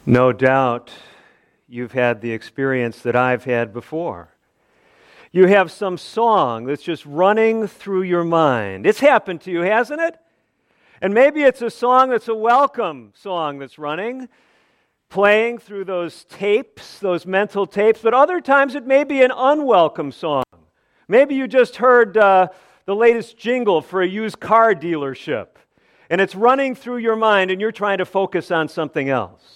No doubt you've had the experience that I've had before. You have some song that's just running through your mind. It's happened to you, hasn't it? And maybe it's a song that's a welcome song that's running, playing through those tapes, those mental tapes, but other times it may be an unwelcome song. Maybe you just heard the latest jingle for a used car dealership, and it's running through your mind and you're trying to focus on something else.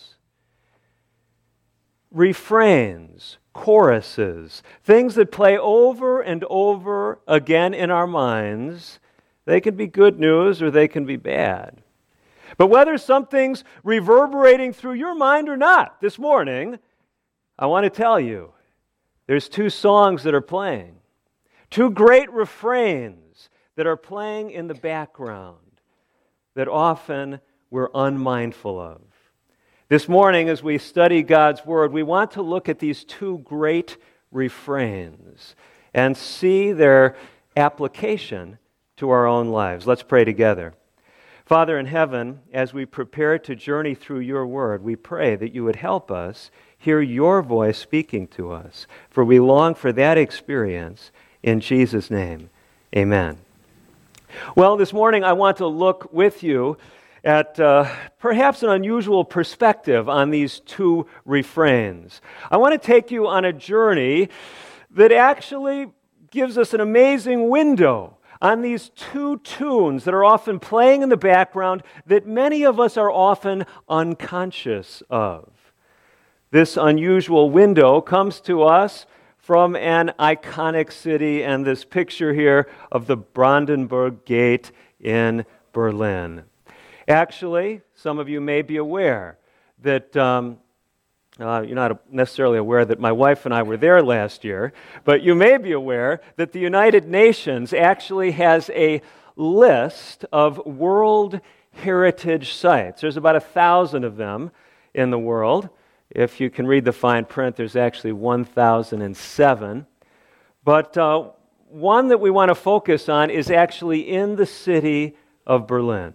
Refrains, choruses, things that play over and over again in our minds, they can be good news or they can be bad. But whether something's reverberating through your mind or not this morning, I want to tell you, there's two songs that are playing, two great refrains that are playing in the background that often we're unmindful of. This morning, as we study God's Word, we want to look at these two great refrains and see their application to our own lives. Let's pray together. Father in heaven, as we prepare to journey through your Word, we pray that you would help us hear your voice speaking to us, for we long for that experience. In Jesus' name, amen. Well, this morning I want to look with you at perhaps an unusual perspective on these two refrains. I want to take you on a journey that actually gives us an amazing window on these two tunes that are often playing in the background that many of us are often unconscious of. This unusual window comes to us from an iconic city, and this picture here of the Brandenburg Gate in Berlin. Actually, some of you may be aware that, you're not necessarily aware that my wife and I were there last year, but you may be aware that the United Nations actually has a list of World Heritage Sites. There's about 1,000 of them in the world. If you can read the fine print, there's actually 1,007. But one that we want to focus on is actually in the city of Berlin.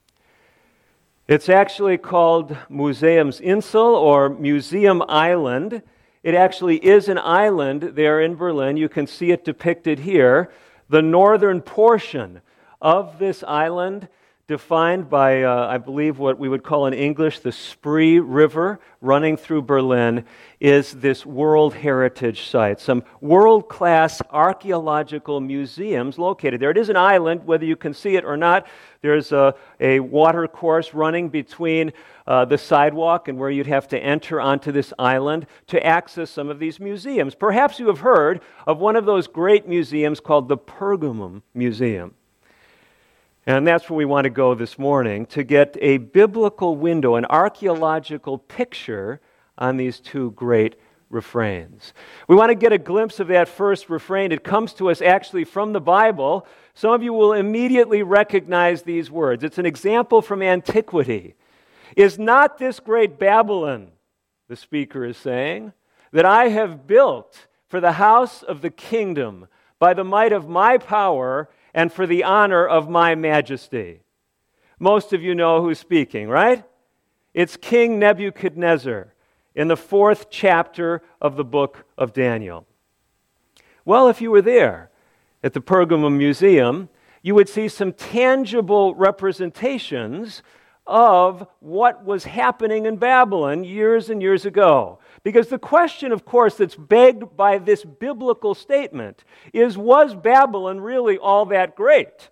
It's actually called Museumsinsel or Museum Island. It actually is an island there in Berlin. You can see it depicted here. The northern portion of this island, defined by, I believe, what we would call in English the Spree River running through Berlin, is this World Heritage Site. Some world-class archaeological museums located there. It is an island, whether you can see it or not. There's a water course running between the sidewalk and where you'd have to enter onto this island to access some of these museums. Perhaps you have heard of one of those great museums called the Pergamum Museum. And that's where we want to go this morning, to get a biblical window, an archaeological picture on these two great refrains. We want to get a glimpse of that first refrain. It comes to us actually from the Bible. Some of you will immediately recognize these words. It's an example from antiquity. Is not this great Babylon, the speaker is saying, that I have built for the house of the kingdom by the might of my power and for the honor of my majesty? Most of you know who's speaking, right? It's King Nebuchadnezzar in the 4th chapter of the book of Daniel. Well, if you were there at the Pergamum Museum, you would see some tangible representations of what was happening in Babylon years and years ago. Because the question, of course, that's begged by this biblical statement is, was Babylon really all that great?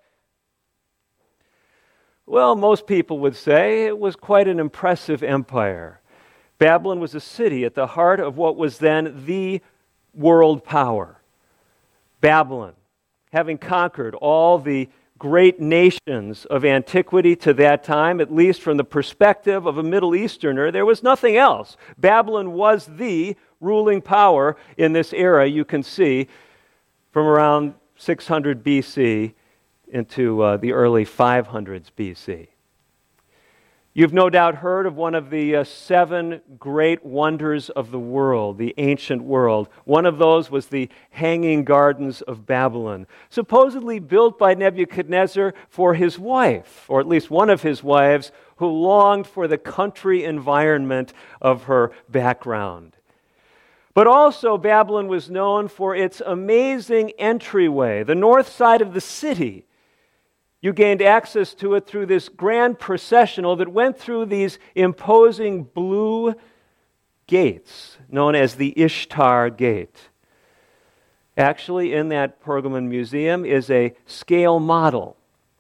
Well, most people would say it was quite an impressive empire. Babylon was a city at the heart of what was then the world power. Babylon, having conquered all the great nations of antiquity to that time, at least from the perspective of a Middle Easterner, there was nothing else. Babylon was the ruling power in this era, you can see, from around 600 BC into the early 500s BC. You've no doubt heard of one of the 7 great wonders of the world, the ancient world. One of those was the Hanging Gardens of Babylon, supposedly built by Nebuchadnezzar for his wife, or at least one of his wives, who longed for the country environment of her background. But also, Babylon was known for its amazing entryway, the north side of the city. You gained access to it through this grand processional that went through these imposing blue gates, known as the Ishtar Gate. Actually, in that Pergamon Museum is a scale model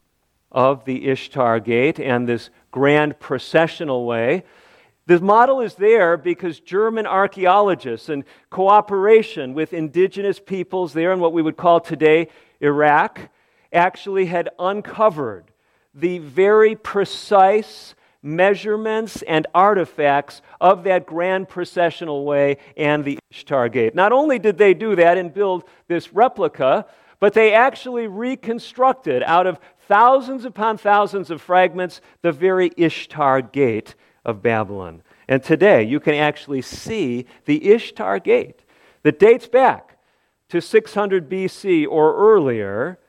of the Ishtar Gate and this grand processional way. This model is there because German archaeologists, in cooperation with indigenous peoples there in what we would call today Iraq, actually had uncovered the very precise measurements and artifacts of that grand processional way and the Ishtar Gate. Not only did they do that and build this replica, but they actually reconstructed out of thousands upon thousands of fragments the very Ishtar Gate of Babylon. And today you can actually see the Ishtar Gate that dates back to 600 BC or earlier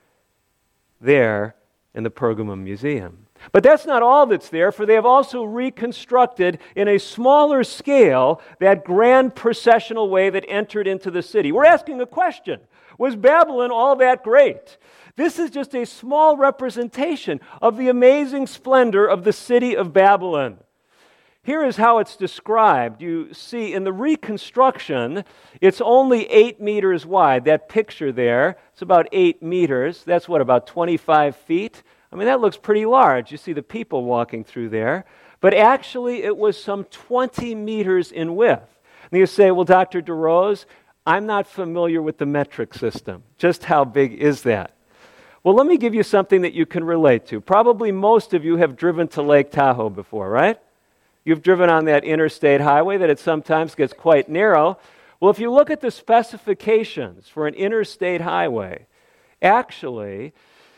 there in the Pergamum Museum. But that's not all that's there, for they have also reconstructed in a smaller scale that grand processional way that entered into the city. We're asking a question. Was Babylon all that great? This is just a small representation of the amazing splendor of the city of Babylon. Here is how it's described. You see, in the reconstruction, it's only 8 meters wide. That picture there, it's about 8 meters. That's what, about 25 feet? I mean, that looks pretty large. You see the people walking through there. But actually, it was some 20 meters in width. And you say, well, Dr. DeRose, I'm not familiar with the metric system. Just how big is that? Well, let me give you something that you can relate to. Probably most of you have driven to Lake Tahoe before, right? You've driven on that interstate highway that it sometimes gets quite narrow. Well, if you look at the specifications for an interstate highway, actually,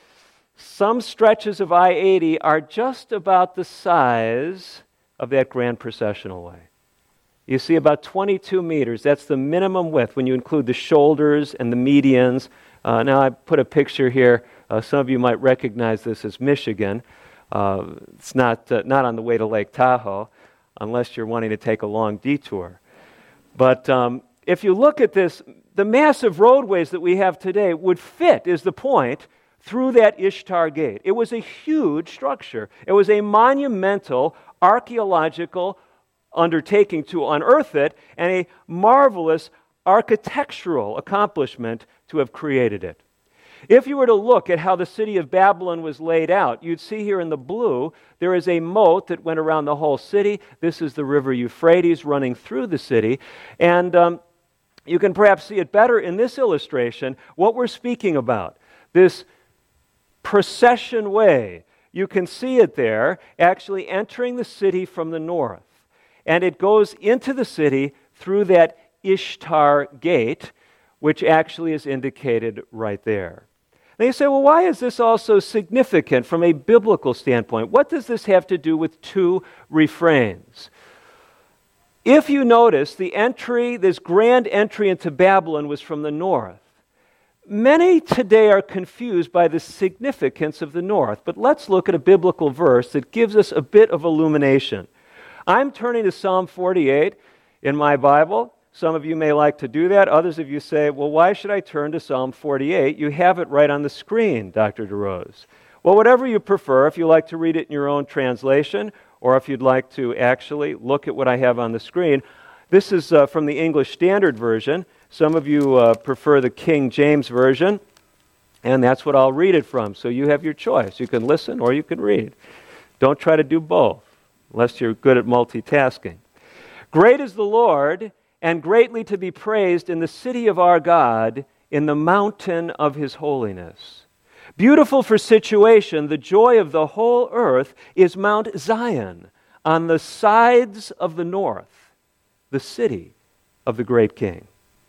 some stretches of I-80 are just about the size of that grand processional way. You see about 22 meters. That's the minimum width when you include the shoulders and the medians. Now I put a picture here. Some of you might recognize this as Michigan. It's not on the way to Lake Tahoe, unless you're wanting to take a long detour. But if you look at this, the massive roadways that we have today would fit, is the point, through that Ishtar Gate. It was a huge structure. It was a monumental archaeological undertaking to unearth it, and a marvelous architectural accomplishment to have created it. If you were to look at how the city of Babylon was laid out, you'd see here in the blue, there is a moat that went around the whole city. This is the river Euphrates running through the city. And you can perhaps see it better in this illustration, what we're speaking about. This procession way, you can see it there, actually entering the city from the north. And it goes into the city through that Ishtar Gate, which actually is indicated right there. And you say, well, why is this also significant from a biblical standpoint? What does this have to do with 2 refrains? If you notice, the entry, this grand entry into Babylon was from the north. Many today are confused by the significance of the north, but let's look at a biblical verse that gives us a bit of illumination. I'm turning to Psalm 48 in my Bible. Some of you may like to do that. Others of you say, well, why should I turn to Psalm 48? You have it right on the screen, Dr. DeRose. Well, whatever you prefer, if you like to read it in your own translation, or if you'd like to actually look at what I have on the screen. This is from the English Standard Version. Some of you prefer the King James Version, and that's what I'll read it from. So you have your choice. You can listen or you can read. Don't try to do both, unless you're good at multitasking. Great is the Lord, and greatly to be praised in the city of our God, in the mountain of his holiness. Beautiful for situation, the joy of the whole earth is Mount Zion, on the sides of the north, the city of the great King.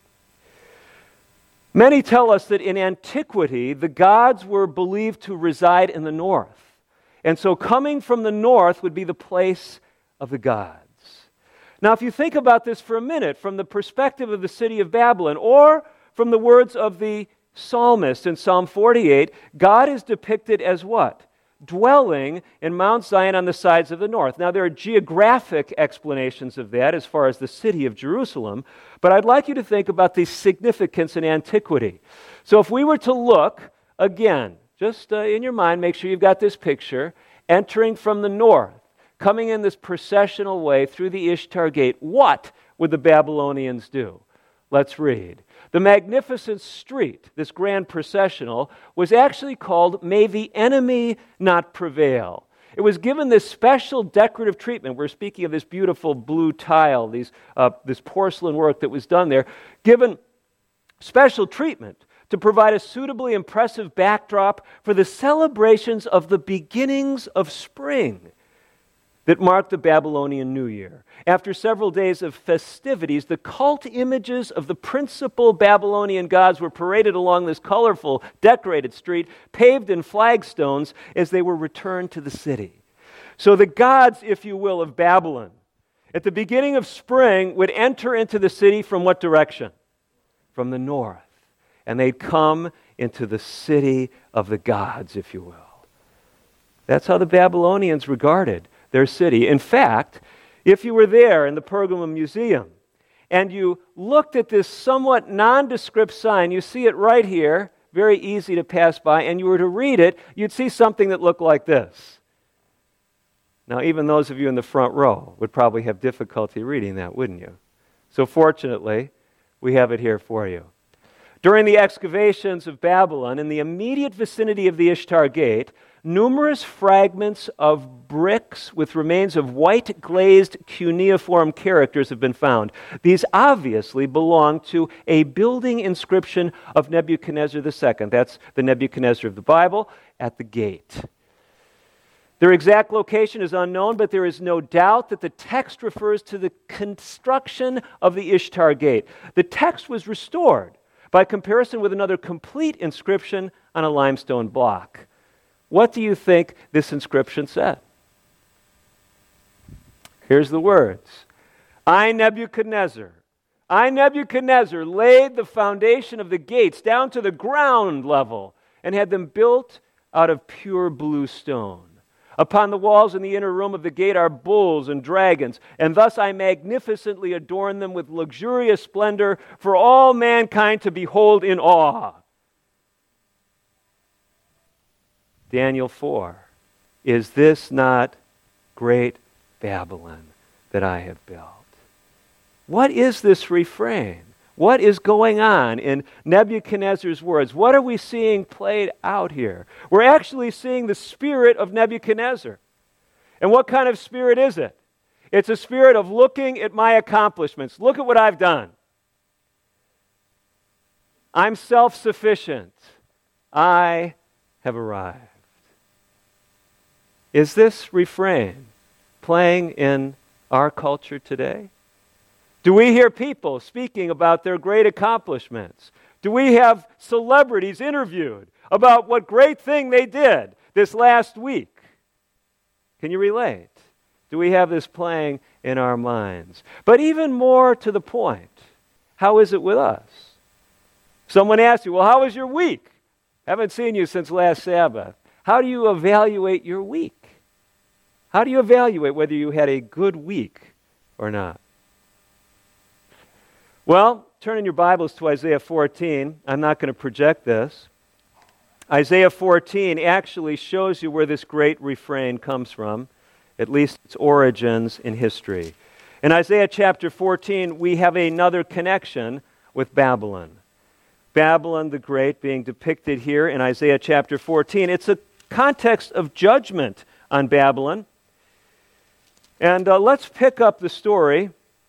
Many tell us that in antiquity, the gods were believed to reside in the north. And so coming from the north would be the place of the gods. Now, if you think about this for a minute from the perspective of the city of Babylon, or from the words of the psalmist in Psalm 48, God is depicted as what? Dwelling in Mount Zion on the sides of the north. Now, there are geographic explanations of that as far as the city of Jerusalem, but I'd like you to think about the significance in antiquity. So if we were to look, again, just in your mind, make sure you've got this picture, entering from the north, coming in this processional way through the Ishtar Gate, what would the Babylonians do? Let's read. The magnificent street, this grand processional, was actually called May the Enemy Not Prevail. It was given this special decorative treatment. We're speaking of this beautiful blue tile, this porcelain work that was done there, given special treatment to provide a suitably impressive backdrop for the celebrations of the beginnings of spring that marked the Babylonian New Year. After several days of festivities, the cult images of the principal Babylonian gods were paraded along this colorful, decorated street, paved in flagstones as they were returned to the city. So the gods, if you will, of Babylon, at the beginning of spring, would enter into the city from what direction? From the north. And they'd come into the city of the gods, if you will. That's how the Babylonians regarded their city. In fact, if you were there in the Pergamum Museum and you looked at this somewhat nondescript sign, you see it right here, very easy to pass by, and you were to read it, you'd see something that looked like this. Now, even those of you in the front row would probably have difficulty reading that, wouldn't you? So fortunately, we have it here for you. During the excavations of Babylon, in the immediate vicinity of the Ishtar Gate, numerous fragments of bricks with remains of white glazed cuneiform characters have been found. These obviously belong to a building inscription of Nebuchadnezzar II. That's the Nebuchadnezzar of the Bible at the gate. Their exact location is unknown, but there is no doubt that the text refers to the construction of the Ishtar Gate. The text was restored by comparison with another complete inscription on a limestone block. What do you think this inscription said? Here's the words. I, Nebuchadnezzar, laid the foundation of the gates down to the ground level and had them built out of pure blue stone. Upon the walls in the inner room of the gate are bulls and dragons, and thus I magnificently adorn them with luxurious splendor for all mankind to behold in awe. Daniel 4, is this not great Babylon that I have built? What is this refrain? What is going on in Nebuchadnezzar's words? What are we seeing played out here? We're actually seeing the spirit of Nebuchadnezzar. And what kind of spirit is it? It's a spirit of looking at my accomplishments. Look at what I've done. I'm self-sufficient. I have arrived. Is this refrain playing in our culture today? Do we hear people speaking about their great accomplishments? Do we have celebrities interviewed about what great thing they did this last week? Can you relate? Do we have this playing in our minds? But even more to the point, how is it with us? Someone asks you, well, how was your week? Haven't seen you since last Sabbath. How do you evaluate your week? How do you evaluate whether you had a good week or not? Well, turn in your Bibles to Isaiah 14. I'm not going to project this. Isaiah 14 actually shows you where this great refrain comes from, at least its origins in history. In Isaiah chapter 14, we have another connection with Babylon. Babylon the Great being depicted here in Isaiah chapter 14. It's a context of judgment on Babylon. And let's pick up the story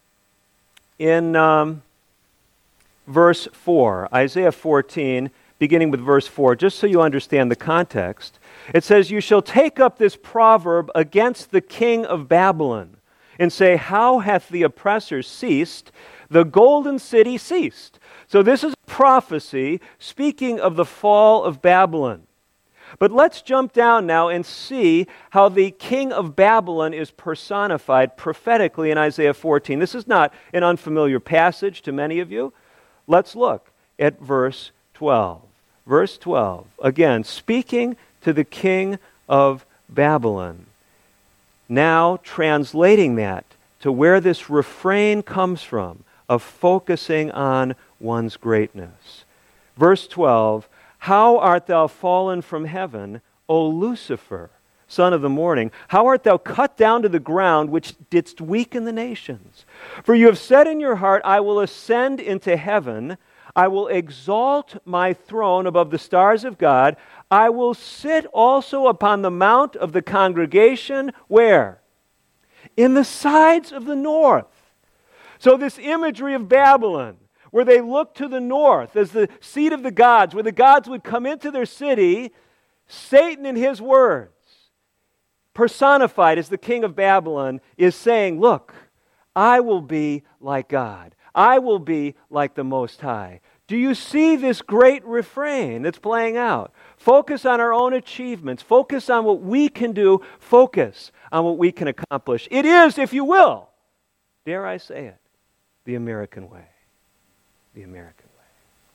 in verse 4, Isaiah 14, beginning with verse 4, just so you understand the context. It says, you shall take up this proverb against the king of Babylon, and say, how hath the oppressor ceased? The golden city ceased. So this is a prophecy speaking of the fall of Babylon. But let's jump down now and see how the king of Babylon is personified prophetically in Isaiah 14. This is not an unfamiliar passage to many of you. Let's look at verse 12. Verse 12, again, speaking to the king of Babylon. Now translating that to where this refrain comes from of focusing on one's greatness. Verse 12, how art thou fallen from heaven, O Lucifer, son of the morning? How art thou cut down to the ground, which didst weaken the nations? For you have said in your heart, I will ascend into heaven. I will exalt my throne above the stars of God. I will sit also upon the mount of the congregation. Where? In the sides of the north. So this imagery of Babylon, where they look to the north as the seat of the gods, where the gods would come into their city, Satan in his words, personified as the king of Babylon, is saying, look, I will be like God. I will be like the Most High. Do you see this great refrain that's playing out? Focus on our own achievements. Focus on what we can do. Focus on what we can accomplish. It is, if you will, dare I say it, the American way. The American way.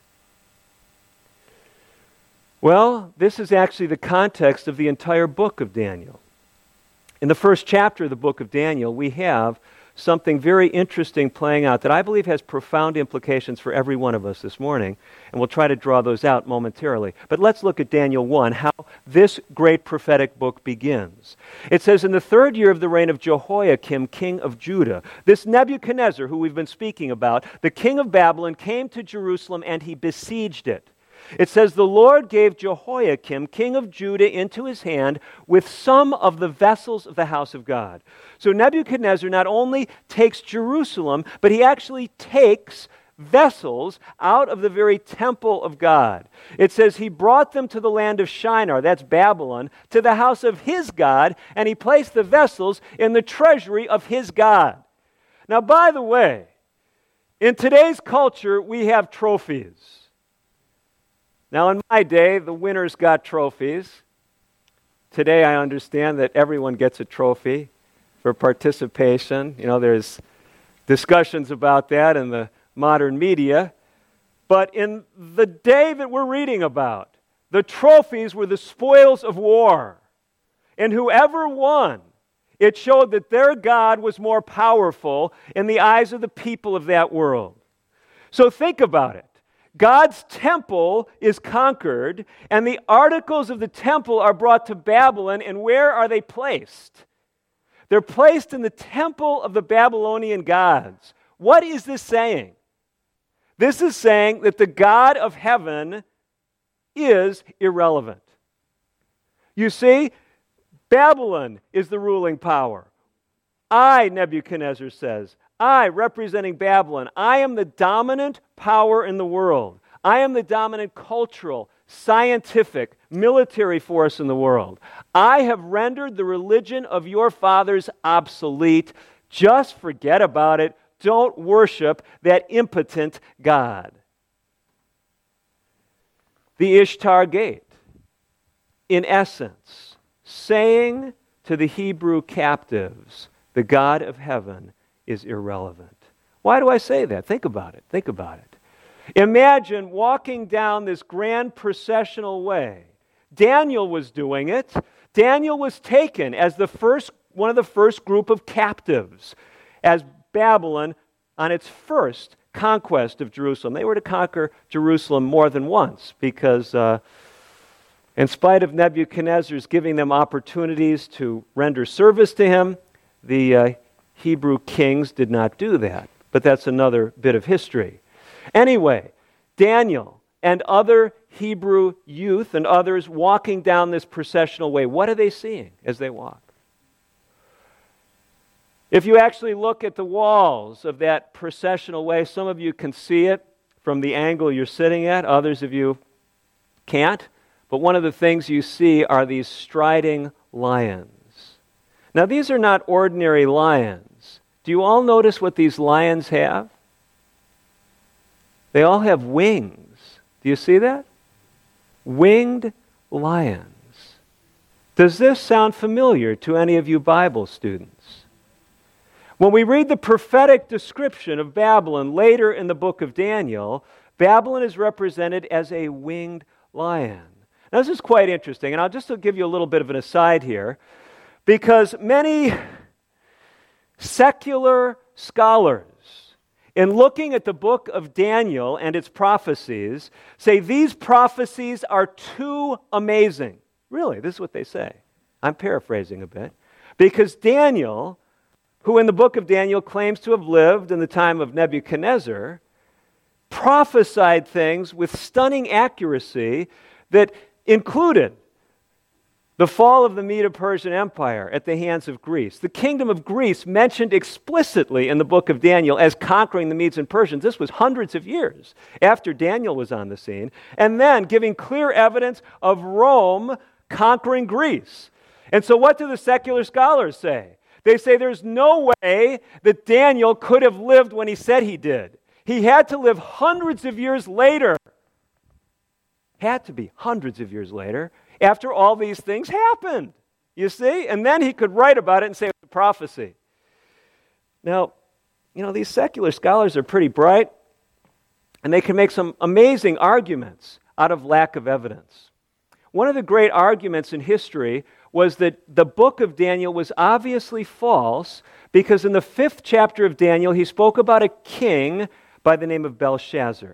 Well, this is actually the context of the entire book of Daniel. In the first chapter of the book of Daniel, we have something very interesting playing out that I believe has profound implications for every one of us this morning, and we'll try to draw those out momentarily. But let's look at Daniel 1, how this great prophetic book begins. It says, in the 3rd year of the reign of Jehoiakim, king of Judah, this Nebuchadnezzar, who we've been speaking about, the king of Babylon, came to Jerusalem and he besieged it. It says, the Lord gave Jehoiakim, king of Judah, into his hand with some of the vessels of the house of God. So Nebuchadnezzar not only takes Jerusalem, but he actually takes vessels out of the very temple of God. It says he brought them to the land of Shinar, that's Babylon, to the house of his God, and he placed the vessels in the treasury of his God. Now, by the way, in today's culture, we have trophies. Now, in my day, the winners got trophies. Today, I understand that everyone gets a trophy for participation. You know, there's discussions about that in the modern media. But in the day that we're reading about, the trophies were the spoils of war. And whoever won, it showed that their God was more powerful in the eyes of the people of that world. So think about it. God's temple is conquered, and the articles of the temple are brought to Babylon, and where are they placed? They're placed in the temple of the Babylonian gods. What is this saying? This is saying that the God of heaven is irrelevant. You see, Babylon is the ruling power. I, Nebuchadnezzar says, I, representing Babylon, I am the dominant power in the world. I am the dominant cultural, scientific, military force in the world. I have rendered the religion of your fathers obsolete. Just forget about it. Don't worship that impotent God. The Ishtar Gate, in essence, saying to the Hebrew captives, the God of heaven is irrelevant. Why do I say that? Think about it. Think about it. Imagine walking down this grand processional way. Daniel was doing it. Daniel was taken as one of the first group of captives as Babylon on its first conquest of Jerusalem. They were to conquer Jerusalem more than once because in spite of Nebuchadnezzar's giving them opportunities to render service to him, the Hebrew kings did not do that. But that's another bit of history. Anyway, Daniel and other Hebrew youth and others walking down this processional way, what are they seeing as they walk? If you actually look at the walls of that processional way, some of you can see it from the angle you're sitting at, others of you can't. But one of the things you see are these striding lions. Now, these are not ordinary lions. Do you all notice what these lions have? They all have wings. Do you see that? Winged lions. Does this sound familiar to any of you Bible students? When we read the prophetic description of Babylon later in the book of Daniel, Babylon is represented as a winged lion. Now, this is quite interesting, and I'll just give you a little bit of an aside here, because many secular scholars, in looking at the book of Daniel and its prophecies, say these prophecies are too amazing. Really, this is what they say. I'm paraphrasing a bit. Because Daniel, who in the book of Daniel claims to have lived in the time of Nebuchadnezzar, prophesied things with stunning accuracy that included the fall of the Medo-Persian Empire at the hands of Greece. The kingdom of Greece mentioned explicitly in the book of Daniel as conquering the Medes and Persians. This was hundreds of years after Daniel was on the scene. And then giving clear evidence of Rome conquering Greece. And so what do the secular scholars say? They say there's no way that Daniel could have lived when he said he did. He had to live hundreds of years later. Had to be hundreds of years later after all these things happened. You see? And then he could write about it and say it was a prophecy. Now, these secular scholars are pretty bright, and they can make some amazing arguments out of lack of evidence. One of the great arguments in history was that the book of Daniel was obviously false because in the 5th chapter of Daniel, he spoke about a king by the name of Belshazzar.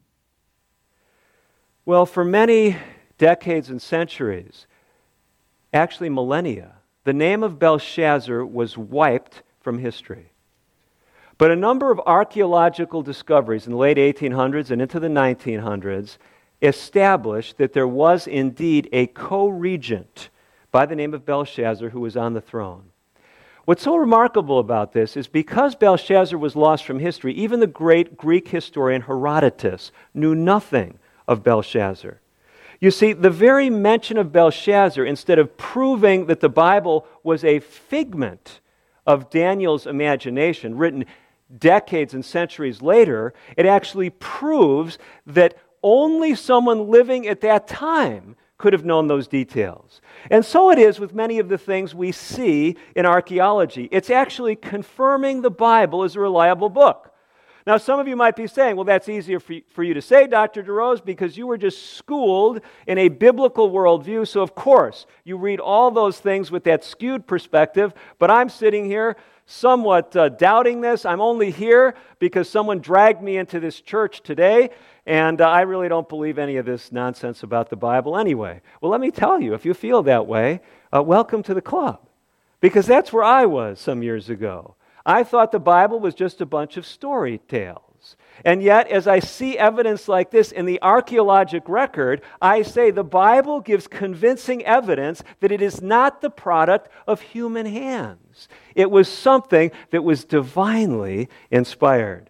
Well, for many decades and centuries, actually millennia, the name of Belshazzar was wiped from history. But a number of archaeological discoveries in the late 1800s and into the 1900s established that there was indeed a co-regent by the name of Belshazzar who was on the throne. What's so remarkable about this is because Belshazzar was lost from history, even the great Greek historian Herodotus knew nothing of Belshazzar. You see, the very mention of Belshazzar, instead of proving that the Bible was a figment of Daniel's imagination, written decades and centuries later, it actually proves that only someone living at that time could have known those details. And so it is with many of the things we see in archaeology. It's actually confirming the Bible as a reliable book. Now, some of you might be saying, well, that's easier for you to say, Dr. DeRose, because you were just schooled in a biblical worldview, so of course you read all those things with that skewed perspective, but I'm sitting here somewhat doubting this. I'm only here because someone dragged me into this church today, and I really don't believe any of this nonsense about the Bible anyway. Well, let me tell you, if you feel that way, welcome to the club, because that's where I was some years ago. I thought the Bible was just a bunch of story tales. And yet, as I see evidence like this in the archaeologic record, I say the Bible gives convincing evidence that it is not the product of human hands. It was something that was divinely inspired.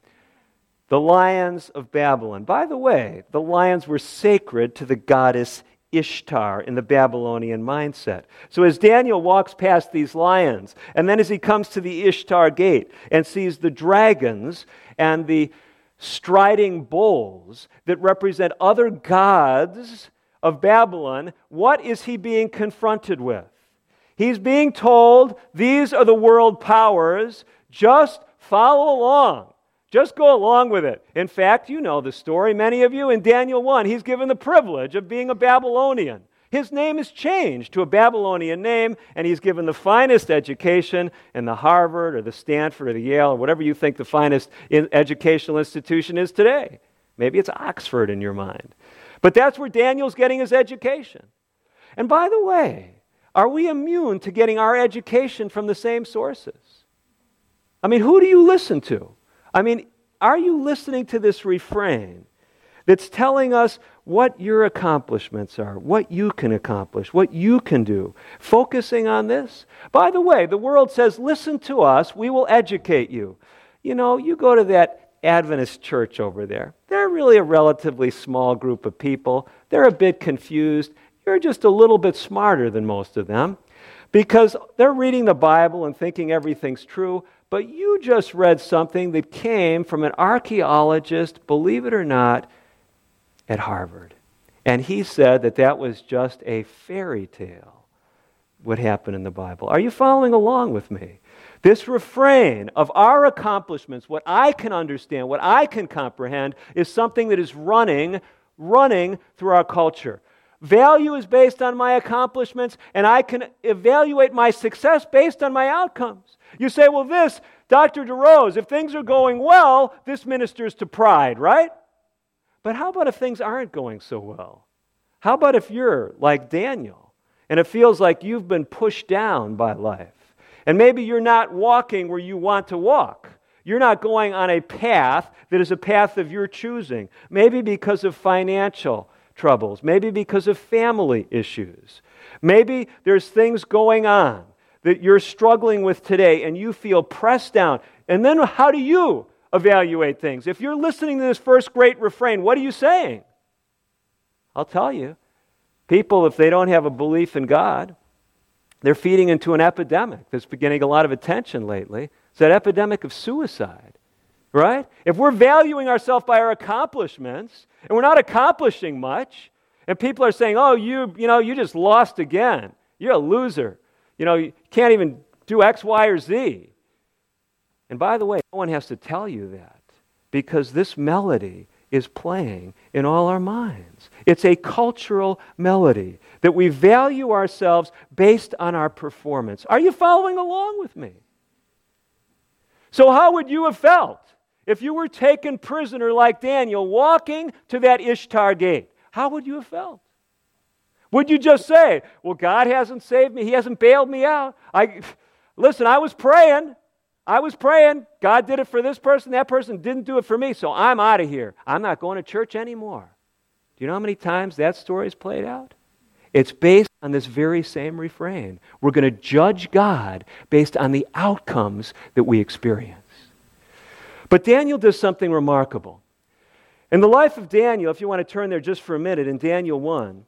The lions of Babylon. By the way, the lions were sacred to the goddess Ishtar in the Babylonian mindset. So as Daniel walks past these lions, and then as he comes to the Ishtar gate and sees the dragons and the striding bulls that represent other gods of Babylon, what is he being confronted with? He's being told, these are the world powers, just follow along. Just go along with it. In fact, you know the story, many of you, in Daniel 1, he's given the privilege of being a Babylonian. His name is changed to a Babylonian name, and he's given the finest education in the Harvard or the Stanford or the Yale or whatever you think the finest educational institution is today. Maybe it's Oxford in your mind. But that's where Daniel's getting his education. And by the way, are we immune to getting our education from the same sources? I mean, who do you listen to? I mean, are you listening to this refrain that's telling us what your accomplishments are, what you can accomplish, what you can do, focusing on this? By the way, the world says, listen to us, we will educate you. You know, you go to that Adventist church over there. They're really a relatively small group of people. They're a bit confused. You're just a little bit smarter than most of them because they're reading the Bible and thinking everything's true. But you just read something that came from an archaeologist, believe it or not, at Harvard. And he said that that was just a fairy tale. what happened in the Bible. Are you following along with me? This refrain of our accomplishments, what I can understand, what I can comprehend, is something that is running through our culture. Value is based on my accomplishments, and I can evaluate my success based on my outcomes. You say, well, Dr. DeRose, if things are going well, this ministers to pride, right? But how about if things aren't going so well? How about if you're like Daniel, and it feels like you've been pushed down by life? And maybe you're not walking where you want to walk. You're not going on a path that is a path of your choosing. Maybe because of financial troubles. Maybe because of family issues. Maybe there's things going on that you're struggling with today and you feel pressed down. And then how do you evaluate things? If you're listening to this first great refrain, what are you saying? I'll tell you. People, if they don't have a belief in God, they're feeding into an epidemic that's getting a lot of attention lately. It's that epidemic of suicide, right? If we're valuing ourselves by our accomplishments, and we're not accomplishing much, and people are saying, oh, you just lost again. You're a loser. You can't even do X, Y, or Z. And by the way, no one has to tell you that, because this melody is playing in all our minds. It's a cultural melody that we value ourselves based on our performance. Are you following along with me? So how would you have felt if you were taken prisoner like Daniel, walking to that Ishtar gate? How would you have felt? Would you just say, well, God hasn't saved me. He hasn't bailed me out. Listen, I was praying. God did it for this person. That person didn't do it for me, so I'm out of here. I'm not going to church anymore. Do you know how many times that story's played out? It's based on this very same refrain. We're going to judge God based on the outcomes that we experience. But Daniel does something remarkable. In the life of Daniel, if you want to turn there just for a minute, in Daniel 1,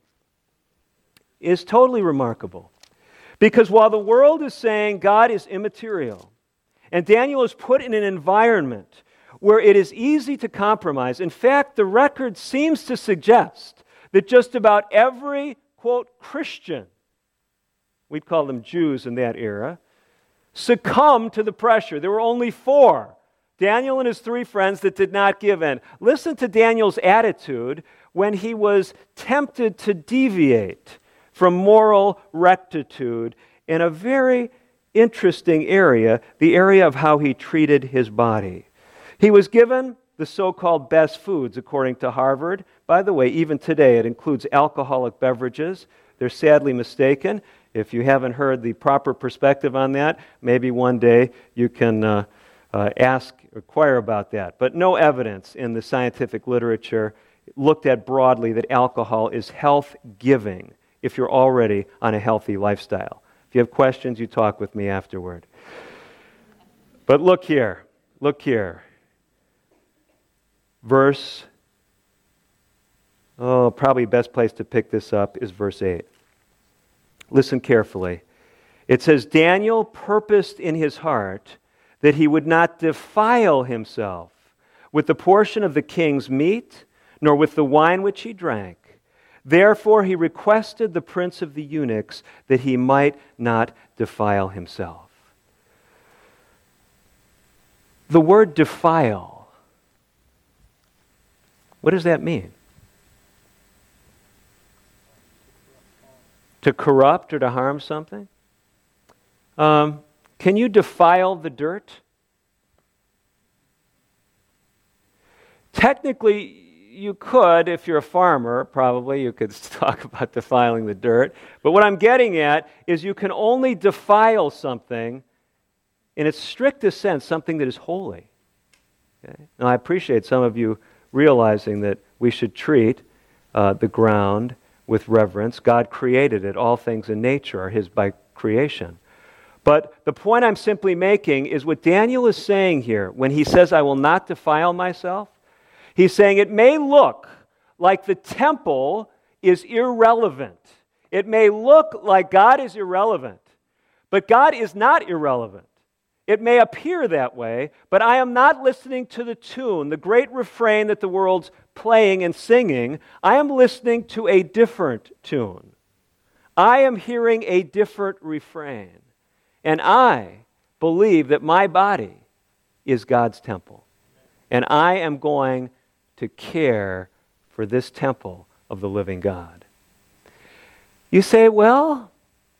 is totally remarkable. Because while the world is saying God is immaterial, and Daniel is put in an environment where it is easy to compromise. In fact, the record seems to suggest that just about every, quote, Christian, we'd call them Jews in that era, succumbed to the pressure. There were only 4, Daniel and his 3 friends, that did not give in. Listen to Daniel's attitude when he was tempted to deviate from moral rectitude in a very interesting area, the area of how he treated his body. He was given the so-called best foods, according to Harvard. By the way, even today it includes alcoholic beverages. They're sadly mistaken. If you haven't heard the proper perspective on that, maybe one day you can inquire about that. But no evidence in the scientific literature looked at broadly that alcohol is health-giving if you're already on a healthy lifestyle. If you have questions, you talk with me afterward. But look here. Probably best place to pick this up is verse 8. Listen carefully. It says, Daniel purposed in his heart that he would not defile himself with the portion of the king's meat, nor with the wine which he drank. Therefore he requested the prince of the eunuchs that he might not defile himself. The word defile, what does that mean? To corrupt or to harm something? Can you defile the dirt? Technically, you could, if you're a farmer, probably you could talk about defiling the dirt. But what I'm getting at is you can only defile something in its strictest sense, something that is holy. Okay? Now, I appreciate some of you realizing that we should treat the ground with reverence. God created it. All things in nature are His by creation. But the point I'm simply making is what Daniel is saying here when he says, I will not defile myself. He's saying it may look like the temple is irrelevant. It may look like God is irrelevant, but God is not irrelevant. It may appear that way, but I am not listening to the tune, the great refrain that the world's playing and singing. I am listening to a different tune. I am hearing a different refrain. And I believe that my body is God's temple. And I am going to care for this temple of the living God. You say, well,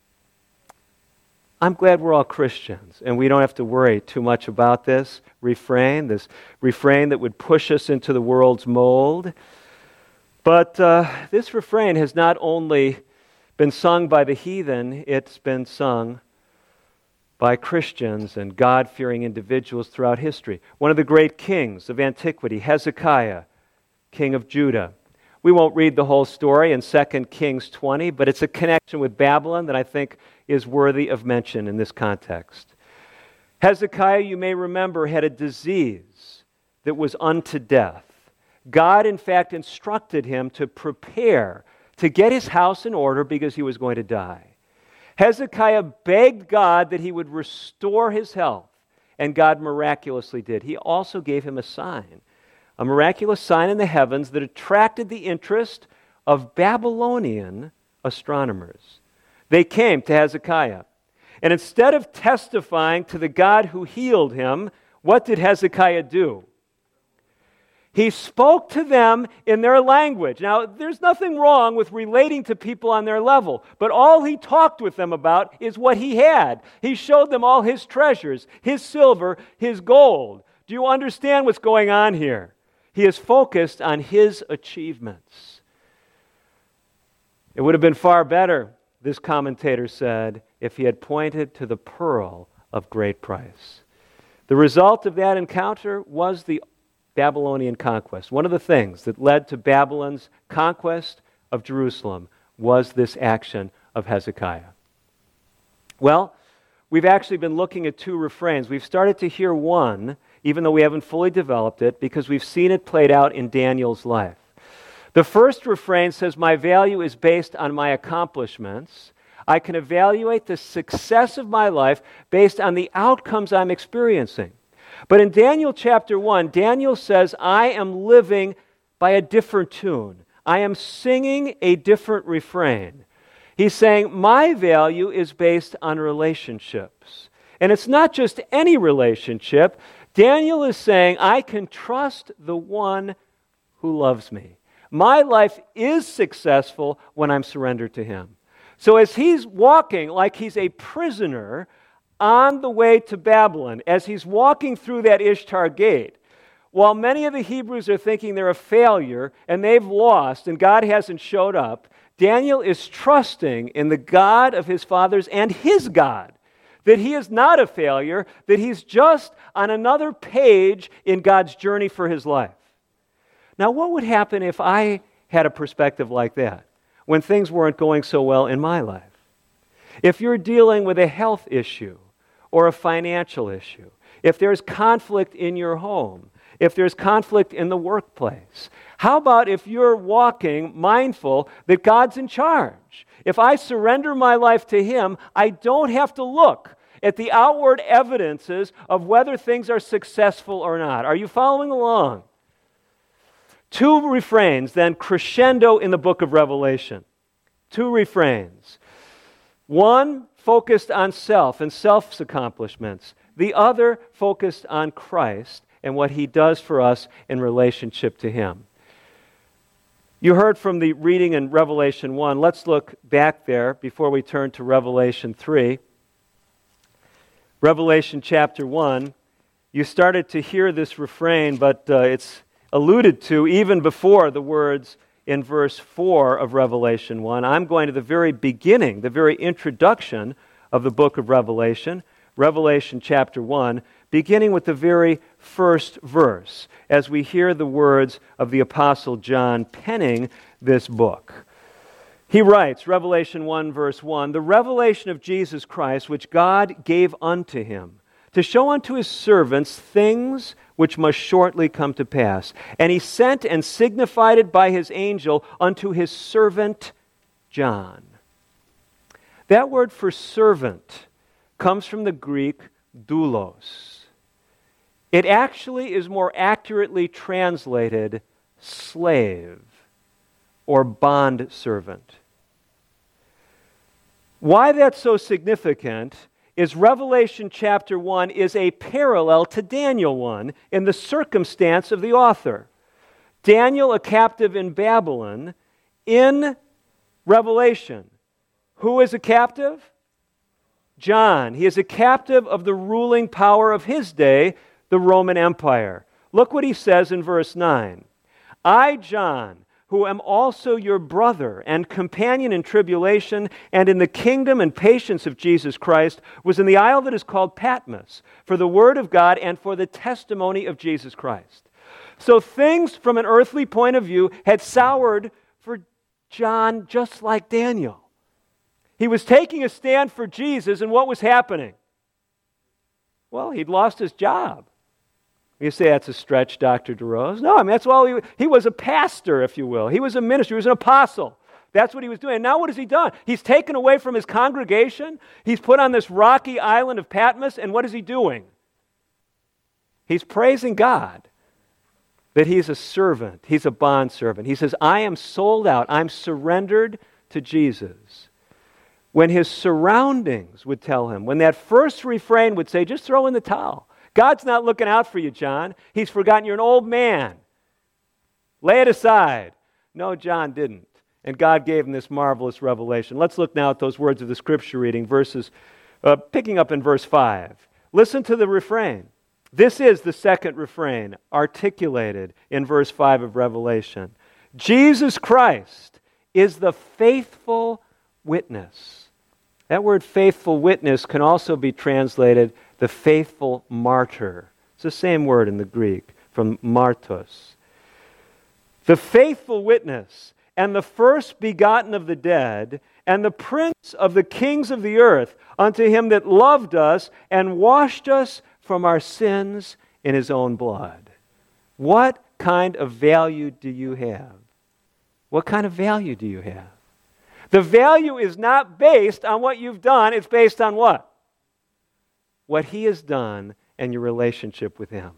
I'm glad we're all Christians and we don't have to worry too much about this refrain that would push us into the world's mold. But this refrain has not only been sung by the heathen, it's been sung by Christians and God-fearing individuals throughout history. One of the great kings of antiquity, Hezekiah, king of Judah. We won't read the whole story in 2 Kings 20, but it's a connection with Babylon that I think is worthy of mention in this context. Hezekiah, you may remember, had a disease that was unto death. God, in fact, instructed him to prepare to get his house in order because he was going to die. Hezekiah begged God that he would restore his health, and God miraculously did. He also gave him a sign, a miraculous sign in the heavens that attracted the interest of Babylonian astronomers. They came to Hezekiah, and instead of testifying to the God who healed him, what did Hezekiah do? He spoke to them in their language. Now, there's nothing wrong with relating to people on their level, but all he talked with them about is what he had. He showed them all his treasures, his silver, his gold. Do you understand what's going on here? He is focused on his achievements. It would have been far better, this commentator said, if he had pointed to the pearl of great price. The result of that encounter was the Babylonian conquest. One of the things that led to Babylon's conquest of Jerusalem was this action of Hezekiah. Well, we've actually been looking at two refrains. We've started to hear one, even though we haven't fully developed it, because we've seen it played out in Daniel's life. The first refrain says, my value is based on my accomplishments. I can evaluate the success of my life based on the outcomes I'm experiencing. But in Daniel chapter 1, Daniel says, I am living by a different tune. I am singing a different refrain. He's saying, my value is based on relationships. And it's not just any relationship. Daniel is saying, I can trust the one who loves me. My life is successful when I'm surrendered to him. So as he's walking like he's a prisoner on the way to Babylon, as he's walking through that Ishtar gate, while many of the Hebrews are thinking they're a failure and they've lost and God hasn't showed up, Daniel is trusting in the God of his fathers and his God, that he is not a failure, that he's just on another page in God's journey for his life. Now, what would happen if I had a perspective like that when things weren't going so well in my life? If you're dealing with a health issue or a financial issue, if there's conflict in your home, if there's conflict in the workplace, how about if you're walking mindful that God's in charge? If I surrender my life to him, I don't have to look at the outward evidences of whether things are successful or not. Are you following along? Two refrains then crescendo in the book of Revelation. Two refrains. One focused on self and self's accomplishments. The other focused on Christ and what he does for us in relationship to him. You heard from the reading in Revelation 1. Let's look back there before we turn to Revelation 3. Revelation chapter 1. You started to hear this refrain, but it's alluded to even before the words in verse 4 of Revelation 1. I'm going to the very beginning, the very introduction of the book of Revelation, Revelation chapter 1, beginning with the very first verse, as we hear the words of the Apostle John penning this book. He writes, Revelation 1, verse 1, the revelation of Jesus Christ, which God gave unto him, to show unto his servants things which must shortly come to pass. And he sent and signified it by his angel unto his servant John. That word for servant comes from the Greek doulos. It actually is more accurately translated slave or bond servant. Why that's so significant is Revelation chapter 1 is a parallel to Daniel 1 in the circumstance of the author. Daniel, a captive in Babylon, in Revelation. Who is a captive? John. He is a captive of the ruling power of his day, the Roman Empire. Look what he says in verse 9. I, John, who am also your brother and companion in tribulation and in the kingdom and patience of Jesus Christ, was in the isle that is called Patmos for the word of God and for the testimony of Jesus Christ. So things from an earthly point of view had soured for John just like Daniel. He was taking a stand for Jesus, and what was happening? Well, he'd lost his job. You say that's a stretch, Dr. DeRose. No, I mean, that's all he was a pastor, if you will. He was a minister. He was an apostle. That's what he was doing. And now what has he done? He's taken away from his congregation. He's put on this rocky island of Patmos, and what is he doing? He's praising God that he's a servant. He's a bondservant. He says, I am sold out. I'm surrendered to Jesus. When his surroundings would tell him, when that first refrain would say, just throw in the towel. God's not looking out for you, John. He's forgotten you're an old man. Lay it aside. No, John didn't. And God gave him this marvelous revelation. Let's look now at those words of the scripture reading, picking up in verse 5. Listen to the refrain. This is the second refrain articulated in verse 5 of Revelation. Jesus Christ is the faithful witness. That word faithful witness can also be translated the faithful martyr. It's the same word in the Greek, from martos. The faithful witness and the first begotten of the dead and the prince of the kings of the earth, unto him that loved us and washed us from our sins in his own blood. What kind of value do you have? What kind of value do you have? The value is not based on what you've done. It's based on what? What he has done and your relationship with him.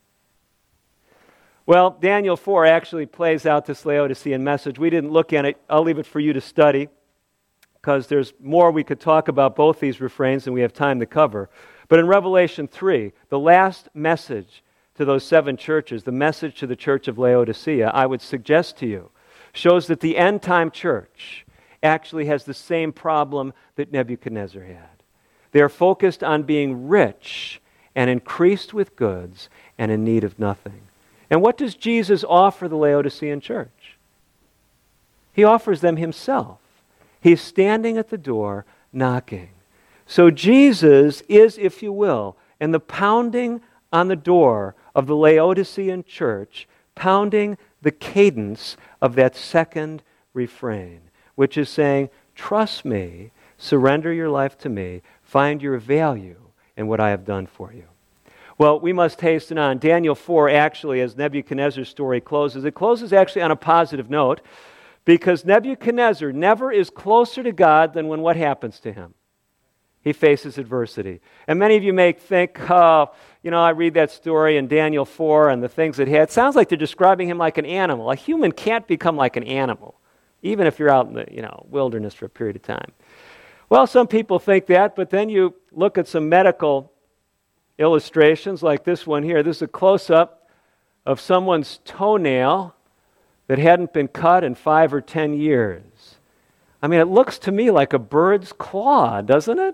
Well, Daniel 4 actually plays out this Laodicean message. We didn't look at it. I'll leave it for you to study because there's more we could talk about both these refrains than we have time to cover. But in Revelation 3, the last message to those 7 churches, the message to the church of Laodicea, I would suggest to you, shows that the end-time church actually has the same problem that Nebuchadnezzar had. They are focused on being rich and increased with goods and in need of nothing. And what does Jesus offer the Laodicean church? He offers them himself. He's standing at the door knocking. So Jesus is, if you will, in the pounding on the door of the Laodicean church, pounding the cadence of that second refrain, which is saying, trust me, surrender your life to me, find your value in what I have done for you. Well, we must hasten on. Daniel 4 actually, as Nebuchadnezzar's story closes, it closes actually on a positive note because Nebuchadnezzar never is closer to God than when what happens to him? He faces adversity. And many of you may think, I read that story in Daniel 4 and the things it had. It sounds like they're describing him like an animal. A human can't become like an animal, even if you're out in the wilderness for a period of time. Well, some people think that, but then you look at some medical illustrations like this one here. This is a close-up of someone's toenail that hadn't been cut in 5 or 10 years. I mean, it looks to me like a bird's claw, doesn't it?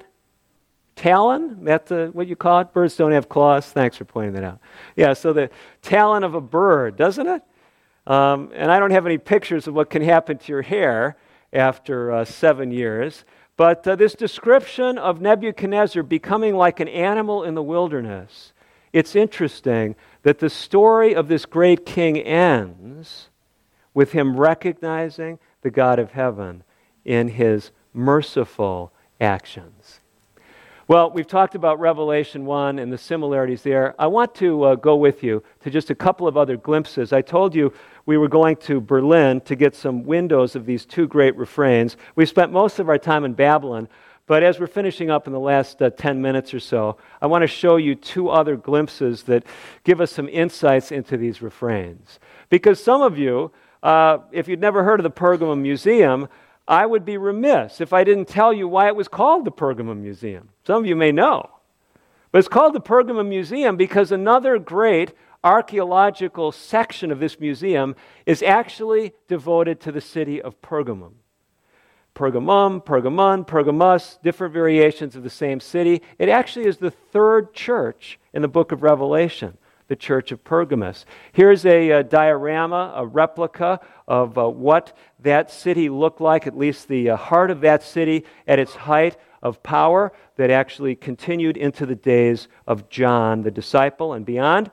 Talon, that's what you call it? Birds don't have claws. Thanks for pointing that out. Yeah, so the talon of a bird, doesn't it? And I don't have any pictures of what can happen to your hair after 7 years. But this description of Nebuchadnezzar becoming like an animal in the wilderness, it's interesting that the story of this great king ends with him recognizing the God of heaven in his merciful actions. Well, we've talked about Revelation 1 and the similarities there. I want to go with you to just a couple of other glimpses. I told you we were going to Berlin to get some windows of these 2 great refrains. We spent most of our time in Babylon, but as we're finishing up in the last 10 minutes or so, I want to show you 2 other glimpses that give us some insights into these refrains. Because some of you, if you'd never heard of the Pergamum Museum, I would be remiss if I didn't tell you why it was called the Pergamum Museum. Some of you may know. But it's called the Pergamum Museum because another great archaeological section of this museum is actually devoted to the city of Pergamum. Pergamum, Pergamon, Pergamus, different variations of the same city. It actually is the third church in the book of Revelation, the church of Pergamus. Here's a diorama, a replica of what that city looked like, at least the heart of that city at its height of power that actually continued into the days of John the disciple and beyond.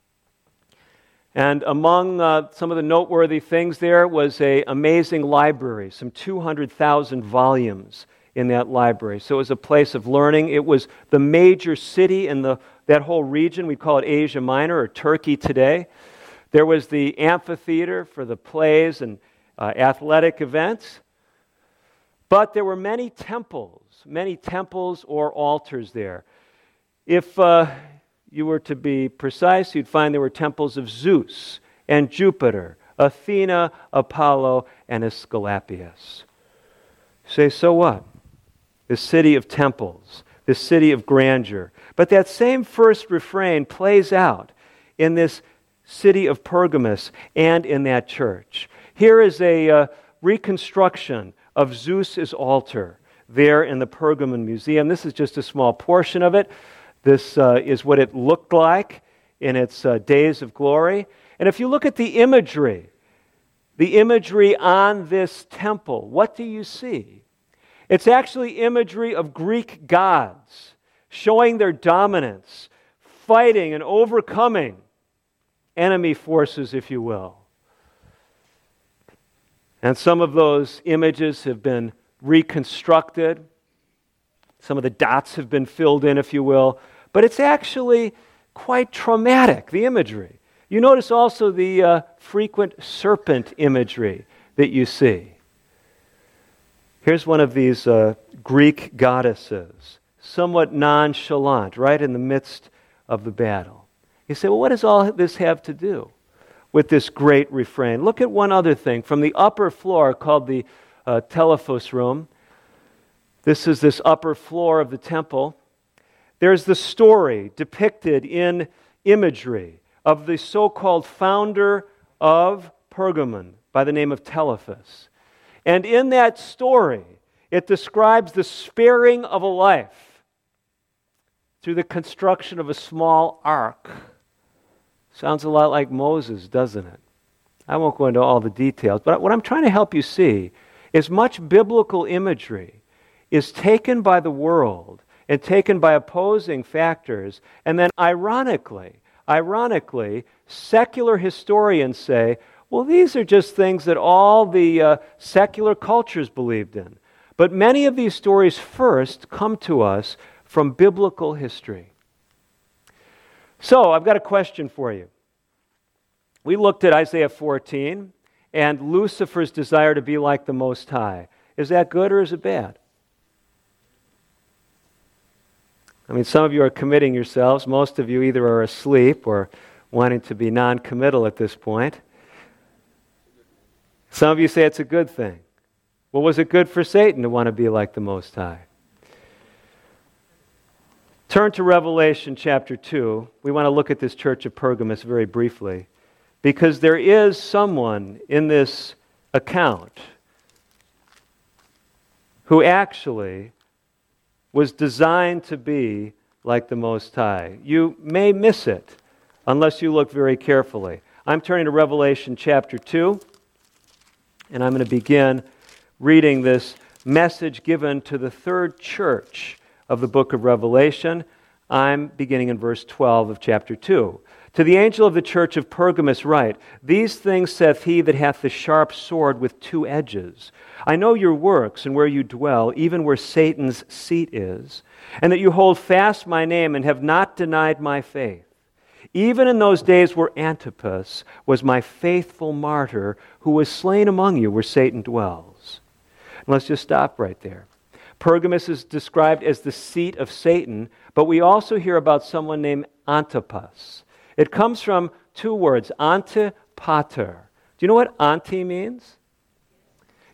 And among some of the noteworthy things there was an amazing library, some 200,000 volumes in that library. So it was a place of learning. It was the major city in that whole region. We call it Asia Minor, or Turkey today. There was the amphitheater for the plays and athletic events. But there were many temples or altars there. If you were to be precise, you'd find there were temples of Zeus and Jupiter, Athena, Apollo, and Asclepius. You say, so what? The city of temples, the city of grandeur. But that same first refrain plays out in this city of Pergamus and in that church. Here is a reconstruction of Zeus's altar there in the Pergamon Museum. This is just a small portion of it. This is what it looked like in its days of glory. And if you look at the imagery on this temple, what do you see? It's actually imagery of Greek gods showing their dominance, fighting and overcoming enemy forces, if you will. And some of those images have been reconstructed. Some of the dots have been filled in, if you will. But it's actually quite traumatic, the imagery. You notice also the frequent serpent imagery that you see. Here's one of these Greek goddesses, somewhat nonchalant, right in the midst of the battle. You say, well, what does all this have to do with this great refrain? Look at one other thing from the upper floor called the Telephos room. This is this upper floor of the temple. There's the story depicted in imagery of the so-called founder of Pergamon by the name of Telephos. And in that story, it describes the sparing of a life through the construction of a small ark. Sounds a lot like Moses, doesn't it? I won't go into all the details, but what I'm trying to help you see is much biblical imagery is taken by the world and taken by opposing factors, and then ironically, secular historians say, well, these are just things that all the secular cultures believed in. But many of these stories first come to us from biblical history. So, I've got a question for you. We looked at Isaiah 14 and Lucifer's desire to be like the Most High. Is that good or is it bad? I mean, some of you are committing yourselves. Most of you either are asleep or wanting to be non-committal at this point. Some of you say it's a good thing. Well, was it good for Satan to want to be like the Most High? Turn to Revelation chapter 2. We want to look at this church of Pergamus very briefly, because there is someone in this account who actually was designed to be like the Most High. You may miss it unless you look very carefully. I'm turning to Revelation chapter 2, and I'm going to begin reading this message given to the third church of the book of Revelation. I'm beginning in verse 12 of chapter 2. To the angel of the church of Pergamus write, These things saith he that hath the sharp sword with two edges. I know your works, and where you dwell, even where Satan's seat is, and that you hold fast my name, and have not denied my faith. Even in those days where Antipas was my faithful martyr, who was slain among you where Satan dwells. And let's just stop right there. Pergamus is described as the seat of Satan, but we also hear about someone named Antipas. It comes from two words, antipater. Do you know what anti means?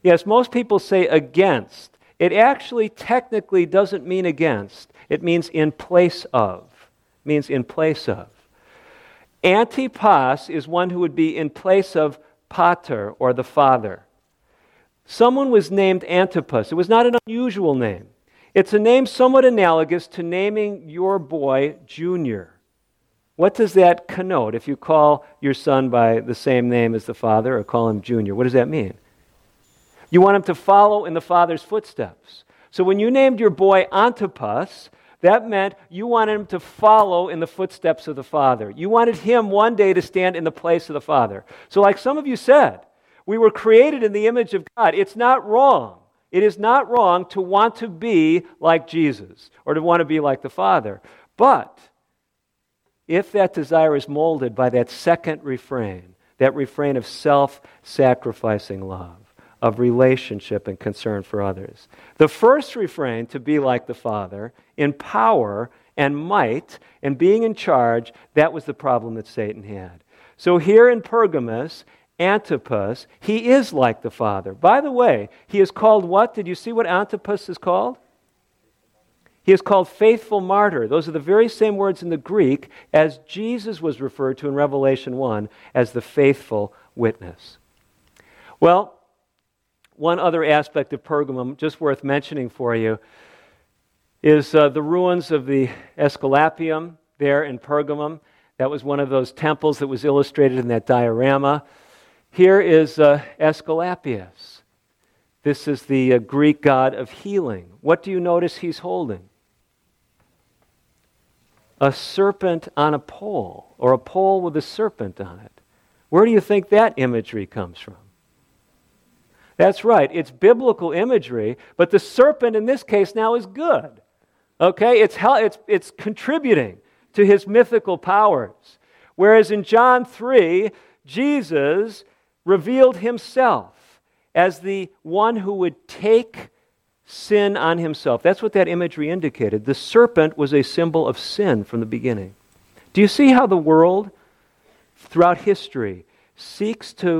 Yes, most people say against. It actually technically doesn't mean against. It means in place of. It means in place of. Antipas is one who would be in place of pater, or the father. Someone was named Antipas. It was not an unusual name. It's a name somewhat analogous to naming your boy Junior. What does that connote? If you call your son by the same name as the father or call him Junior, what does that mean? You want him to follow in the father's footsteps. So when you named your boy Antipas, that meant you wanted him to follow in the footsteps of the father. You wanted him one day to stand in the place of the father. So like some of you said, we were created in the image of God. It's not wrong. It is not wrong to want to be like Jesus or to want to be like the Father. But if that desire is molded by that second refrain, that refrain of self-sacrificing love, of relationship and concern for others. The first refrain, to be like the Father, in power and might and being in charge, that was the problem that Satan had. So here in Pergamos, Antipas, he is like the Father. By the way, he is called what? Did you see what Antipas is called? He is called faithful martyr. Those are the very same words in the Greek as Jesus was referred to in Revelation 1 as the faithful witness. Well, one other aspect of Pergamum, just worth mentioning for you, is the ruins of the Esculapium there in Pergamum. That was one of those temples that was illustrated in that diorama. Here is Aesculapius. This is the Greek god of healing. What do you notice he's holding? A serpent on a pole, or a pole with a serpent on it. Where do you think that imagery comes from? That's right, it's biblical imagery, but the serpent in this case now is good. Okay, it's contributing to his mythical powers. Whereas in John 3, Jesus revealed himself as the one who would take sin on himself. That's what that imagery indicated. The serpent was a symbol of sin from the beginning. Do you see how the world, throughout history, seeks to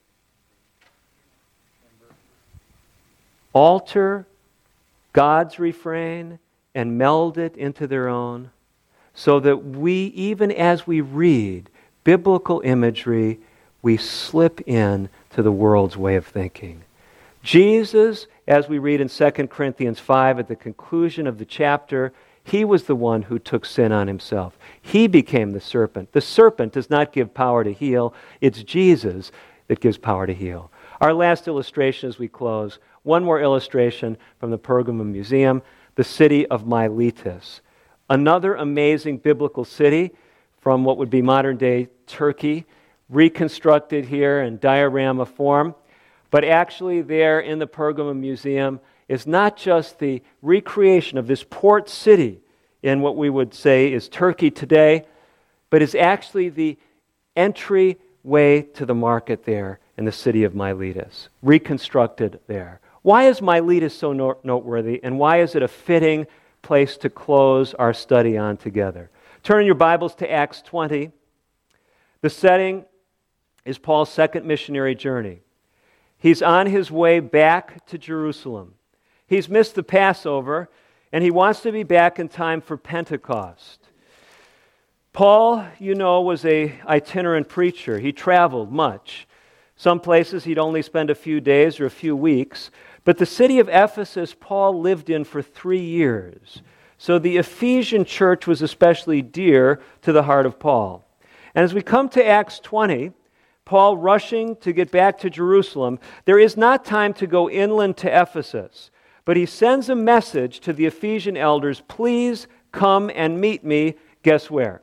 alter God's refrain and meld it into their own, so that we, even as we read biblical imagery, we slip in to the world's way of thinking. Jesus, as we read in 2 Corinthians 5 at the conclusion of the chapter, he was the one who took sin on himself. He became the serpent. The serpent does not give power to heal. It's Jesus that gives power to heal. Our last illustration as we close, one more illustration from the Pergamum Museum, the city of Miletus. Another amazing biblical city from what would be modern-day Turkey, reconstructed here in diorama form. But actually there in the Pergamum Museum is not just the recreation of this port city in what we would say is Turkey today, but is actually the entryway to the market there in the city of Miletus, reconstructed there. Why is Miletus so noteworthy, and why is it a fitting place to close our study on together? Turn in your Bibles to Acts 20. The setting is Paul's second missionary journey. He's on his way back to Jerusalem. He's missed the Passover, and he wants to be back in time for Pentecost. Paul, you know, was an itinerant preacher. He traveled much. Some places he'd only spend a few days or a few weeks. But the city of Ephesus, Paul lived in for 3 years. So the Ephesian church was especially dear to the heart of Paul. And as we come to Acts 20, Paul rushing to get back to Jerusalem, there is not time to go inland to Ephesus, but he sends a message to the Ephesian elders, please come and meet me, guess where?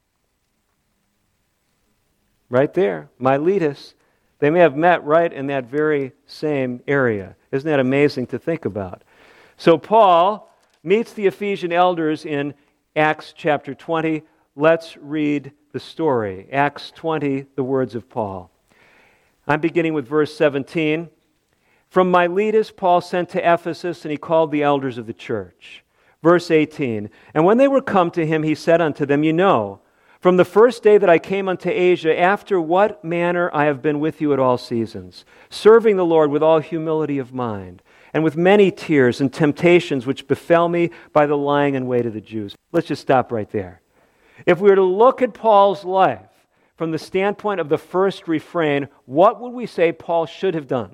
Right there, Miletus. They may have met right in that very same area. Isn't that amazing to think about? So Paul meets the Ephesian elders in Acts chapter 20. Let's read the story. Acts 20, the words of Paul. I'm beginning with verse 17. From Miletus, Paul sent to Ephesus, and he called the elders of the church. Verse 18. And when they were come to him, he said unto them, you know from the first day that I came unto Asia, after what manner I have been with you at all seasons, serving the Lord with all humility of mind, and with many tears and temptations which befell me by the lying in wait of the Jews. Let's just stop right there. If we were to look at Paul's life from the standpoint of the first refrain, what would we say Paul should have done?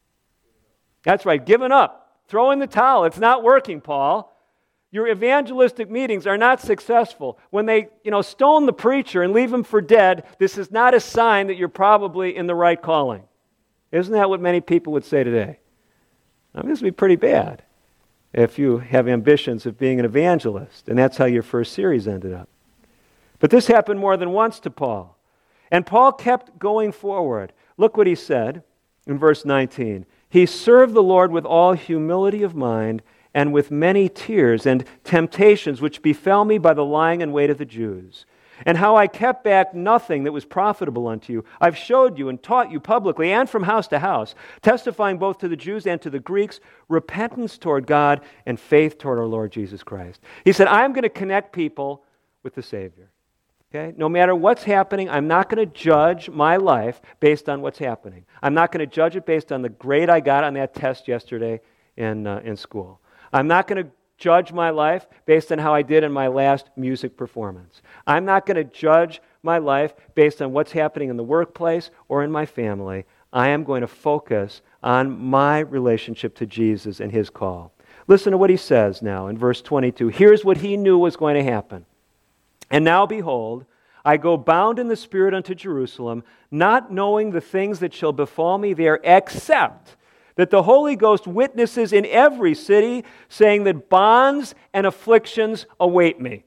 That's right, given up, throw in the towel. It's not working, Paul. Your evangelistic meetings are not successful. When they, stone the preacher and leave him for dead, this is not a sign that you're probably in the right calling. Isn't that what many people would say today? This would be pretty bad if you have ambitions of being an evangelist, and that's how your first series ended up. But this happened more than once to Paul. And Paul kept going forward. Look what he said in verse 19. He served the Lord with all humility of mind and with many tears and temptations which befell me by the lying in wait of the Jews. And how I kept back nothing that was profitable unto you. I've showed you and taught you publicly and from house to house, testifying both to the Jews and to the Greeks, repentance toward God and faith toward our Lord Jesus Christ. He said, I'm going to connect people with the Savior. Okay? No matter what's happening, I'm not going to judge my life based on what's happening. I'm not going to judge it based on the grade I got on that test yesterday in school. I'm not going to judge my life based on how I did in my last music performance. I'm not going to judge my life based on what's happening in the workplace or in my family. I am going to focus on my relationship to Jesus and His call. Listen to what he says now in verse 22. Here's what he knew was going to happen. And now behold, I go bound in the Spirit unto Jerusalem, not knowing the things that shall befall me there, except that the Holy Ghost witnesses in every city, saying that bonds and afflictions await me.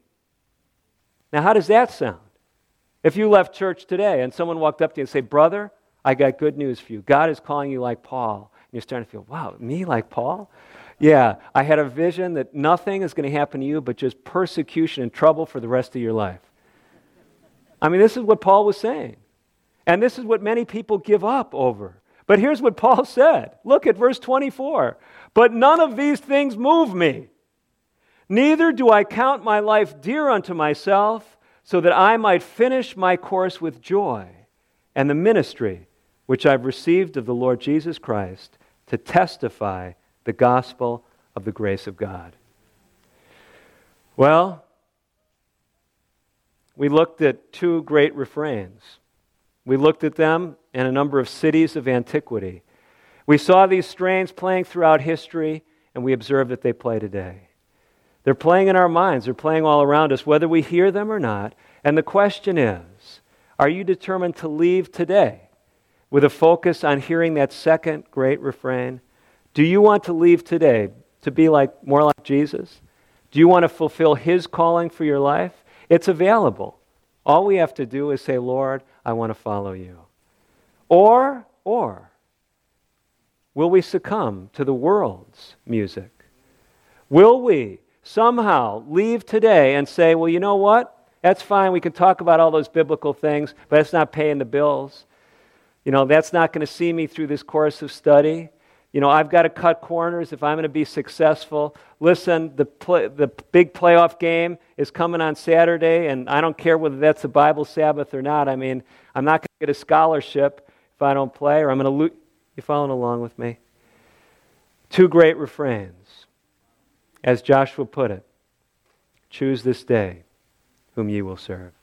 Now, how does that sound? If you left church today and someone walked up to you and said, brother, I got good news for you. God is calling you like Paul. And you're starting to feel, wow, me like Paul? Yeah, I had a vision that nothing is going to happen to you but just persecution and trouble for the rest of your life. This is what Paul was saying. And this is what many people give up over. But here's what Paul said. Look at verse 24. But none of these things move me. Neither do I count my life dear unto myself, so that I might finish my course with joy and the ministry which I've received of the Lord Jesus Christ to testify the gospel of the grace of God. Well, we looked at two great refrains. We looked at them in a number of cities of antiquity. We saw these strains playing throughout history, and we observed that they play today. They're playing in our minds. They're playing all around us, whether we hear them or not. And the question is, are you determined to leave today with a focus on hearing that second great refrain? Do you want to leave today to be more like Jesus? Do you want to fulfill His calling for your life? It's available. All we have to do is say, Lord, I want to follow you. Or will we succumb to the world's music? Will we somehow leave today and say, well, you know what? That's fine. We can talk about all those biblical things, but it's not paying the bills. That's not going to see me through this course of study. I've got to cut corners if I'm going to be successful. Listen, the big playoff game is coming on Saturday, and I don't care whether that's a Bible Sabbath or not. I'm not going to get a scholarship if I don't play, or I'm going to lose. You following along with me? Two great refrains. As Joshua put it, choose this day whom ye will serve.